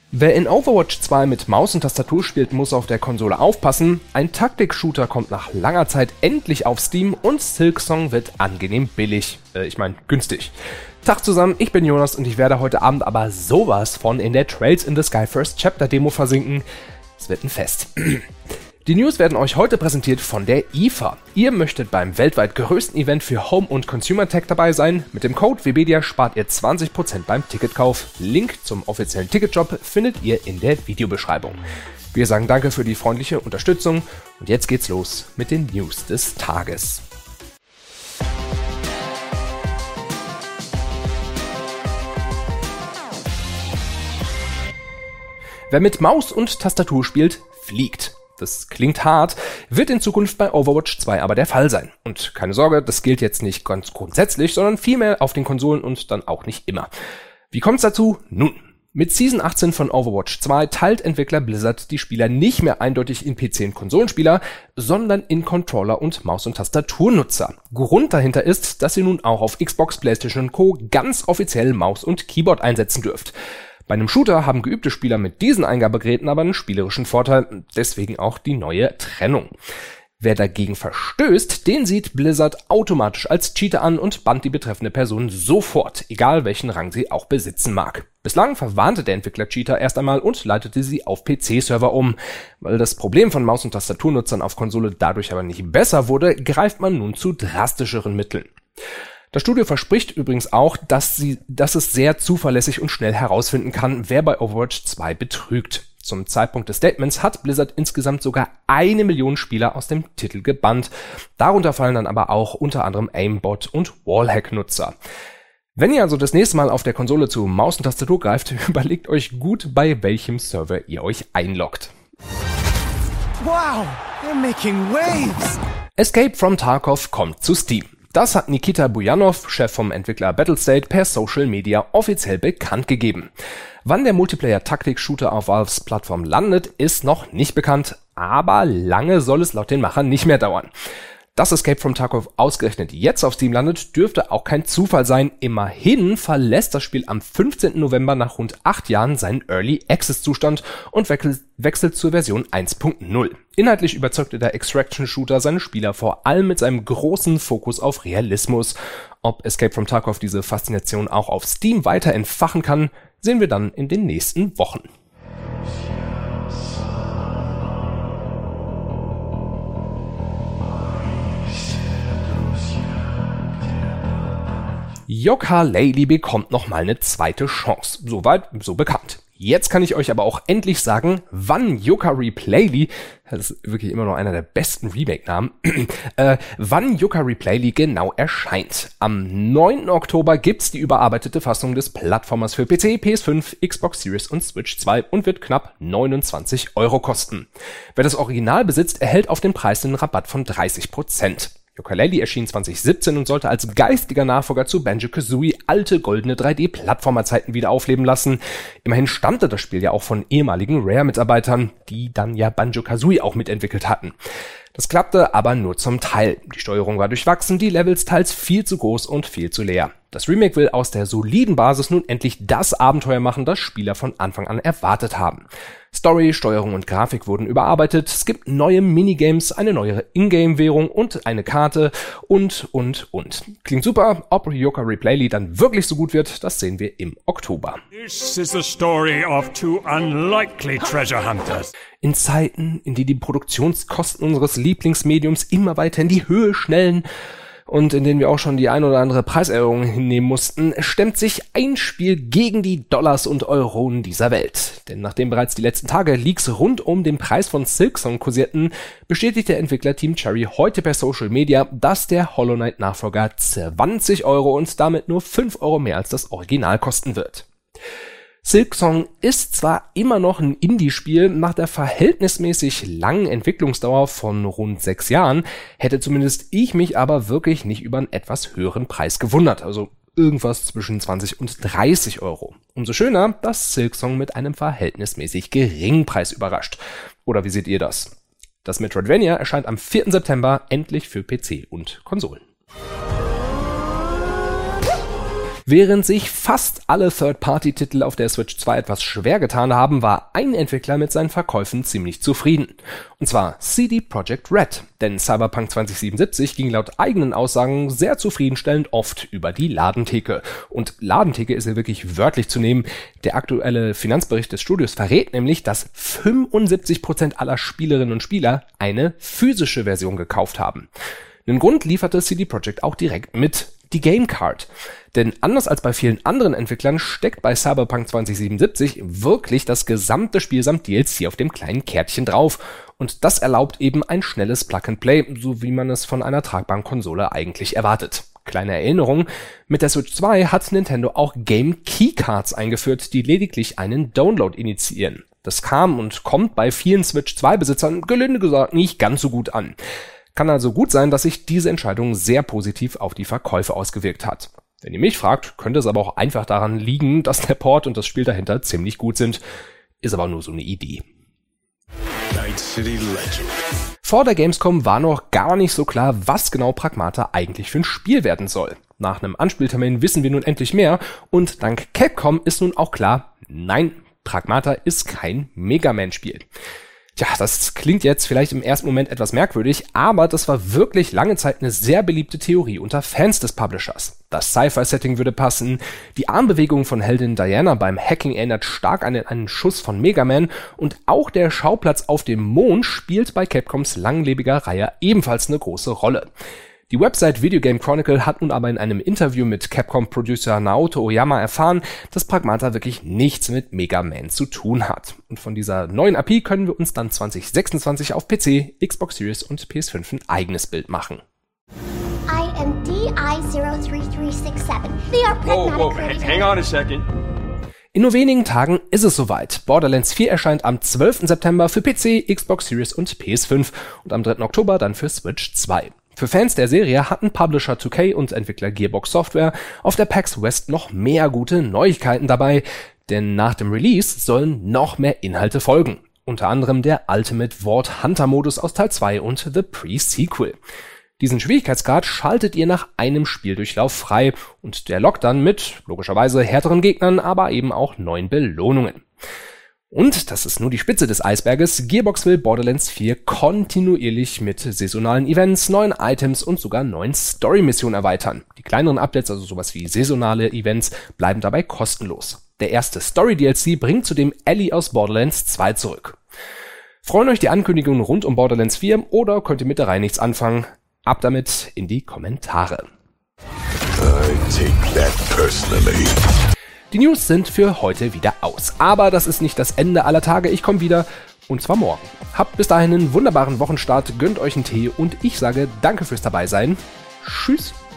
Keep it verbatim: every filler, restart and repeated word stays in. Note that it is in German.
Wer in Overwatch zwei mit Maus und Tastatur spielt, muss auf der Konsole aufpassen. Ein Taktik-Shooter kommt nach langer Zeit endlich auf Steam und Silksong wird angenehm billig. Äh, ich meine günstig. Tag zusammen, ich bin Jonas und ich werde heute Abend aber sowas von in der Trails in the Sky First Chapter Demo versinken. Es wird ein Fest. Die News werden euch heute präsentiert von der I F A. Ihr möchtet beim weltweit größten Event für Home- und Consumer Tech dabei sein? Mit dem Code Webedia spart ihr zwanzig Prozent beim Ticketkauf. Link zum offiziellen Ticketshop findet ihr in der Videobeschreibung. Wir sagen danke für die freundliche Unterstützung und jetzt geht's los mit den News des Tages. Wer mit Maus und Tastatur spielt, fliegt. Das klingt hart, wird in Zukunft bei Overwatch zwei aber der Fall sein. Und keine Sorge, das gilt jetzt nicht ganz grundsätzlich, sondern vielmehr auf den Konsolen und dann auch nicht immer. Wie kommt's dazu? Nun, mit Season achtzehn von Overwatch zwei teilt Entwickler Blizzard die Spieler nicht mehr eindeutig in P C- und Konsolenspieler, sondern in Controller- und Maus- und Tastaturnutzer. Grund dahinter ist, dass ihr nun auch auf Xbox, PlayStation und Co. ganz offiziell Maus und Keyboard einsetzen dürft. Bei einem Shooter haben geübte Spieler mit diesen Eingabegeräten aber einen spielerischen Vorteil, deswegen auch die neue Trennung. Wer dagegen verstößt, den sieht Blizzard automatisch als Cheater an und bannt die betreffende Person sofort, egal welchen Rang sie auch besitzen mag. Bislang verwarnte der Entwickler Cheater erst einmal und leitete sie auf P C-Server um. Weil das Problem von Maus- und Tastaturnutzern auf Konsole dadurch aber nicht besser wurde, greift man nun zu drastischeren Mitteln. Das Studio verspricht übrigens auch, dass, sie, dass es sehr zuverlässig und schnell herausfinden kann, wer bei Overwatch zwei betrügt. Zum Zeitpunkt des Statements hat Blizzard insgesamt sogar eine Million Spieler aus dem Titel gebannt. Darunter fallen dann aber auch unter anderem Aimbot und Wallhack-Nutzer. Wenn ihr also das nächste Mal auf der Konsole zu Maus und Tastatur greift, überlegt euch gut, bei welchem Server ihr euch einloggt. Wow, they're making waves! Escape from Tarkov kommt zu Steam. Das hat Nikita Bujanov, Chef vom Entwickler Battlestate, per Social Media offiziell bekannt gegeben. Wann der Multiplayer-Taktik-Shooter auf Valves Plattform landet, ist noch nicht bekannt, aber lange soll es laut den Machern nicht mehr dauern. Dass Escape from Tarkov ausgerechnet jetzt auf Steam landet, dürfte auch kein Zufall sein. Immerhin verlässt das Spiel am fünfzehnten November nach rund acht Jahren seinen Early Access Zustand und wechselt zur Version eins Punkt null. Inhaltlich überzeugte der Extraction-Shooter seine Spieler vor allem mit seinem großen Fokus auf Realismus. Ob Escape from Tarkov diese Faszination auch auf Steam weiter entfachen kann, sehen wir dann in den nächsten Wochen. Yooka-Laylee bekommt nochmal eine zweite Chance. Soweit, so bekannt. Jetzt kann ich euch aber auch endlich sagen, wann Yooka-Replaylee, das ist wirklich immer noch einer der besten Remake-Namen, äh, wann Yooka-Replaylee genau erscheint. Am neunten Oktober gibt's die überarbeitete Fassung des Plattformers für P C, P S fünf, Xbox Series und Switch zwei und wird knapp neunundzwanzig Euro kosten. Wer das Original besitzt, erhält auf den Preis einen Rabatt von dreißig Prozent. Yooka-Laylee erschien zwanzig siebzehn und sollte als geistiger Nachfolger zu Banjo-Kazooie alte goldene drei D-Plattformer-Zeiten wieder aufleben lassen. Immerhin stammte das Spiel ja auch von ehemaligen Rare-Mitarbeitern, die dann ja Banjo-Kazooie auch mitentwickelt hatten. Das klappte aber nur zum Teil. Die Steuerung war durchwachsen, die Levels teils viel zu groß und viel zu leer. Das Remake will aus der soliden Basis nun endlich das Abenteuer machen, das Spieler von Anfang an erwartet haben. Story, Steuerung und Grafik wurden überarbeitet, es gibt neue Minigames, eine neue Ingame-Währung und eine Karte und, und, und. Klingt super, ob Yooka-Replaylee dann wirklich so gut wird, das sehen wir im Oktober. This is the story of two unlikely treasure hunters. In Zeiten, in denen die Produktionskosten unseres Lieblingsmediums immer weiter in die Höhe schnellen und in denen wir auch schon die ein oder andere Preiserhöhung hinnehmen mussten, stemmt sich ein Spiel gegen die Dollars und Euronen dieser Welt. Denn nachdem bereits die letzten Tage Leaks rund um den Preis von Silksong kursierten, bestätigt der Entwickler-Team Cherry heute per Social Media, dass der Hollow Knight-Nachfolger zwanzig Euro und damit nur fünf Euro mehr als das Original kosten wird. Silksong ist zwar immer noch ein Indie-Spiel, nach der verhältnismäßig langen Entwicklungsdauer von rund sechs Jahren hätte zumindest ich mich aber wirklich nicht über einen etwas höheren Preis gewundert, also irgendwas zwischen zwanzig und dreißig Euro. Umso schöner, dass Silksong mit einem verhältnismäßig geringen Preis überrascht. Oder wie seht ihr das? Das Metroidvania erscheint am vierten September endlich für P C und Konsolen. Während sich fast alle Third-Party-Titel auf der Switch zwei etwas schwer getan haben, war ein Entwickler mit seinen Verkäufen ziemlich zufrieden. Und zwar C D Projekt Red. Denn Cyberpunk zwanzig siebenundsiebzig ging laut eigenen Aussagen sehr zufriedenstellend oft über die Ladentheke. Und Ladentheke ist ja wirklich wörtlich zu nehmen. Der aktuelle Finanzbericht des Studios verrät nämlich, dass fünfundsiebzig Prozent aller Spielerinnen und Spieler eine physische Version gekauft haben. Den Grund lieferte C D Projekt auch direkt mit: die Game Card. Denn anders als bei vielen anderen Entwicklern steckt bei Cyberpunk zwanzig siebenundsiebzig wirklich das gesamte Spiel samt D L C auf dem kleinen Kärtchen drauf. Und das erlaubt eben ein schnelles Plug-and-Play, so wie man es von einer tragbaren Konsole eigentlich erwartet. Kleine Erinnerung: Mit der Switch zwei hat Nintendo auch Game Keycards eingeführt, die lediglich einen Download initiieren. Das kam und kommt bei vielen Switch zwei Besitzern gelinde gesagt nicht ganz so gut an. Kann also gut sein, dass sich diese Entscheidung sehr positiv auf die Verkäufe ausgewirkt hat. Wenn ihr mich fragt, könnte es aber auch einfach daran liegen, dass der Port und das Spiel dahinter ziemlich gut sind. Ist aber nur so eine Idee. Night City Legend. Vor der Gamescom war noch gar nicht so klar, was genau Pragmata eigentlich für ein Spiel werden soll. Nach einem Anspieltermin wissen wir nun endlich mehr und dank Capcom ist nun auch klar: Nein, Pragmata ist kein Mega Man-Spiel. Tja, das klingt jetzt vielleicht im ersten Moment etwas merkwürdig, aber das war wirklich lange Zeit eine sehr beliebte Theorie unter Fans des Publishers. Das Sci-Fi-Setting würde passen, die Armbewegung von Heldin Diana beim Hacking erinnert stark an einen Schuss von Mega Man und auch der Schauplatz auf dem Mond spielt bei Capcoms langlebiger Reihe ebenfalls eine große Rolle. Die Website Video Game Chronicle hat nun aber in einem Interview mit Capcom-Producer Naoto Oyama erfahren, dass Pragmata wirklich nichts mit Mega Man zu tun hat. Und von dieser neuen A P I können wir uns dann zwanzig sechsundzwanzig auf P C, Xbox Series und P S fünf ein eigenes Bild machen. I am D I zero three three six seven. They are pragmatic. Whoa, whoa, hang on a second. In nur wenigen Tagen ist es soweit. Borderlands vier erscheint am zwölften September für P C, Xbox Series und P S fünf und am dritten Oktober dann für Switch zwei. Für Fans der Serie hatten Publisher zwei K und Entwickler Gearbox Software auf der PAX West noch mehr gute Neuigkeiten dabei, denn nach dem Release sollen noch mehr Inhalte folgen. Unter anderem der Ultimate Vault Hunter Modus aus Teil zwei und The Pre-Sequel. Diesen Schwierigkeitsgrad schaltet ihr nach einem Spieldurchlauf frei und der lockt dann mit, logischerweise, härteren Gegnern, aber eben auch neuen Belohnungen. Und, das ist nur die Spitze des Eisberges, Gearbox will Borderlands vier kontinuierlich mit saisonalen Events, neuen Items und sogar neuen Story-Missionen erweitern. Die kleineren Updates, also sowas wie saisonale Events, bleiben dabei kostenlos. Der erste Story-D L C bringt zudem Ellie aus Borderlands zwei zurück. Freuen euch die Ankündigungen rund um Borderlands vier oder könnt ihr mit der Reihe nichts anfangen? Ab damit in die Kommentare. I take that personally. Die News sind für heute wieder aus. Aber das ist nicht das Ende aller Tage. Ich komme wieder, und zwar morgen. Habt bis dahin einen wunderbaren Wochenstart, gönnt euch einen Tee und ich sage danke fürs Dabeisein. Tschüss.